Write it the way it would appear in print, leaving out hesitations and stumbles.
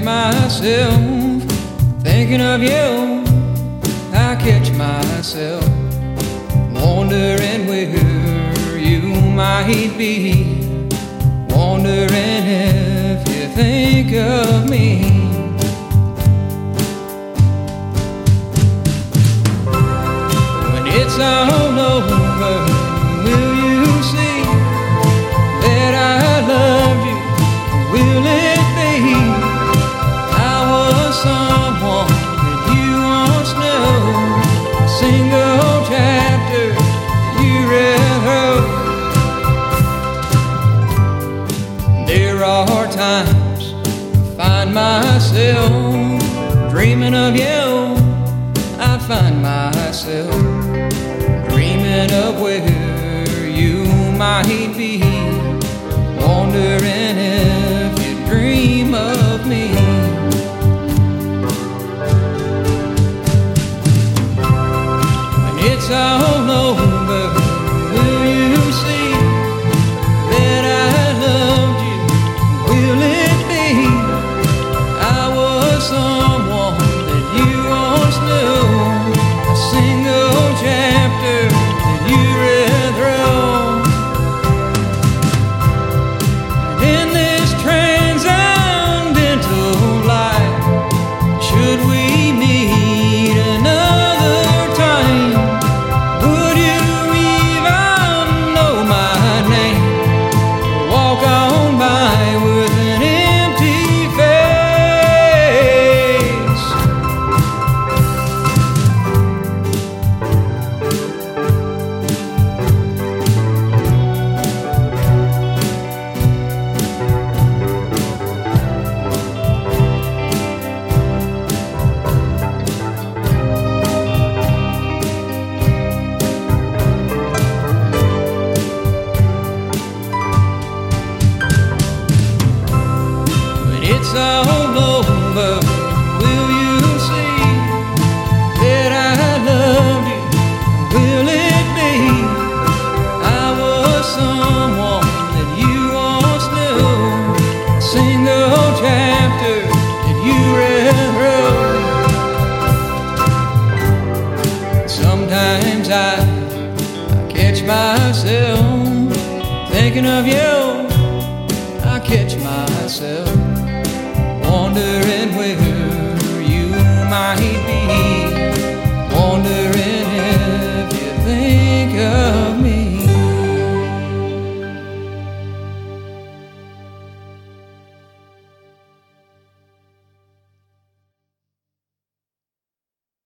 myself thinking of you. I catch myself wondering where you might be, wondering if you think of me. When it's all over, will you see that I loved you? Will it be I was someone that you once knew, a single chapter you read wrote? There are times I find myself dreaming of you. I find myself dreaming of where you might be, wondering if you dream of me. When it's all over, will you see that I loved you? Will it be I was someone that you once knew, a single chapter that you read through? And in this transcendental life, should we meet another time, would you even know my name, or walk on by with an empty face? When it's all over, will you see that I loved you? Will it be I was someone that you once knew, a single chapter that you read wrote? Sometimes I catch myself thinking of you. I catch myself